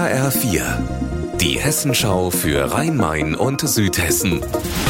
HR4, die Hessenschau für Rhein-Main und Südhessen.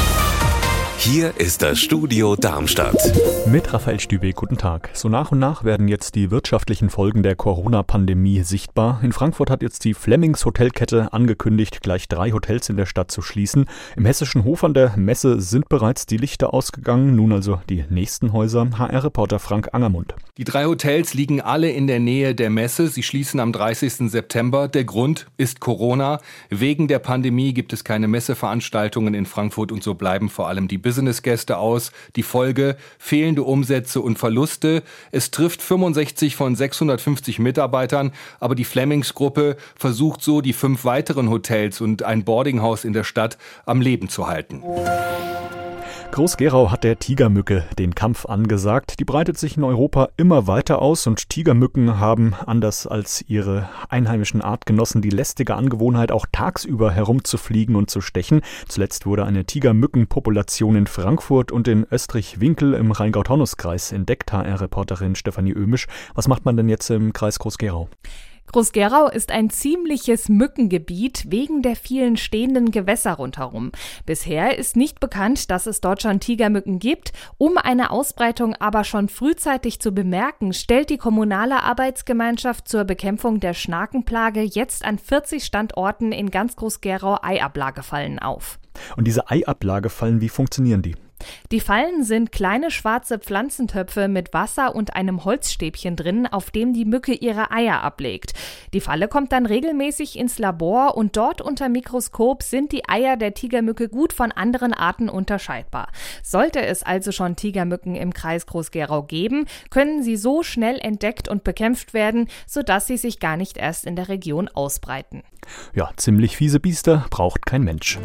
Hier ist das Studio Darmstadt. Mit Raphael Stübe, guten Tag. So nach und nach werden jetzt die wirtschaftlichen Folgen der Corona-Pandemie sichtbar. In Frankfurt hat jetzt die Flemmings Hotelkette angekündigt, gleich 3 Hotels in der Stadt zu schließen. Im hessischen Hof an der Messe sind bereits die Lichter ausgegangen. Nun also die nächsten Häuser. HR-Reporter Frank Angermund. Die 3 Hotels liegen alle in der Nähe der Messe. Sie schließen am 30. September. Der Grund ist Corona. Wegen der Pandemie gibt es keine Messeveranstaltungen in Frankfurt und so bleiben vor allem die Businessgäste aus. Die Folge: fehlende Umsätze und Verluste. Es trifft 65 von 650 Mitarbeitern, aber die Flemmings-Gruppe versucht so, die 5 weiteren Hotels und ein Boardinghaus in der Stadt am Leben zu halten. Groß-Gerau hat der Tigermücke den Kampf angesagt. Die breitet sich in Europa immer weiter aus und Tigermücken haben, anders als ihre einheimischen Artgenossen, die lästige Angewohnheit, auch tagsüber herumzufliegen und zu stechen. Zuletzt wurde eine Tigermückenpopulation in Frankfurt und in Österreich-Winkel im Rheingau-Taunus-Kreis entdeckt. HR-Reporterin Stefanie Ömisch. Was macht man denn jetzt im Kreis Groß-Gerau? Groß-Gerau ist ein ziemliches Mückengebiet wegen der vielen stehenden Gewässer rundherum. Bisher ist nicht bekannt, dass es dort schon Tigermücken gibt. Um eine Ausbreitung aber schon frühzeitig zu bemerken, stellt die kommunale Arbeitsgemeinschaft zur Bekämpfung der Schnakenplage jetzt an 40 Standorten in ganz Groß-Gerau Eiablagefallen auf. Und diese Eiablagefallen, wie funktionieren die? Die Fallen sind kleine schwarze Pflanzentöpfe mit Wasser und einem Holzstäbchen drin, auf dem die Mücke ihre Eier ablegt. Die Falle kommt dann regelmäßig ins Labor und dort unter Mikroskop sind die Eier der Tigermücke gut von anderen Arten unterscheidbar. Sollte es also schon Tigermücken im Kreis Groß-Gerau geben, können sie so schnell entdeckt und bekämpft werden, sodass sie sich gar nicht erst in der Region ausbreiten. Ja, ziemlich fiese Biester braucht kein Mensch.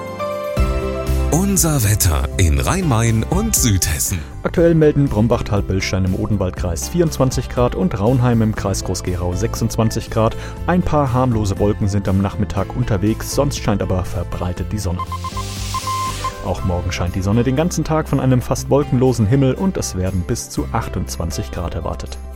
Unser Wetter in Rhein-Main und Südhessen. Aktuell melden Brombach-Talbölstein im Odenwaldkreis 24 Grad und Raunheim im Kreis Groß-Gerau 26 Grad. Ein paar harmlose Wolken sind am Nachmittag unterwegs, sonst scheint aber verbreitet die Sonne. Auch morgen scheint die Sonne den ganzen Tag von einem fast wolkenlosen Himmel und es werden bis zu 28 Grad erwartet.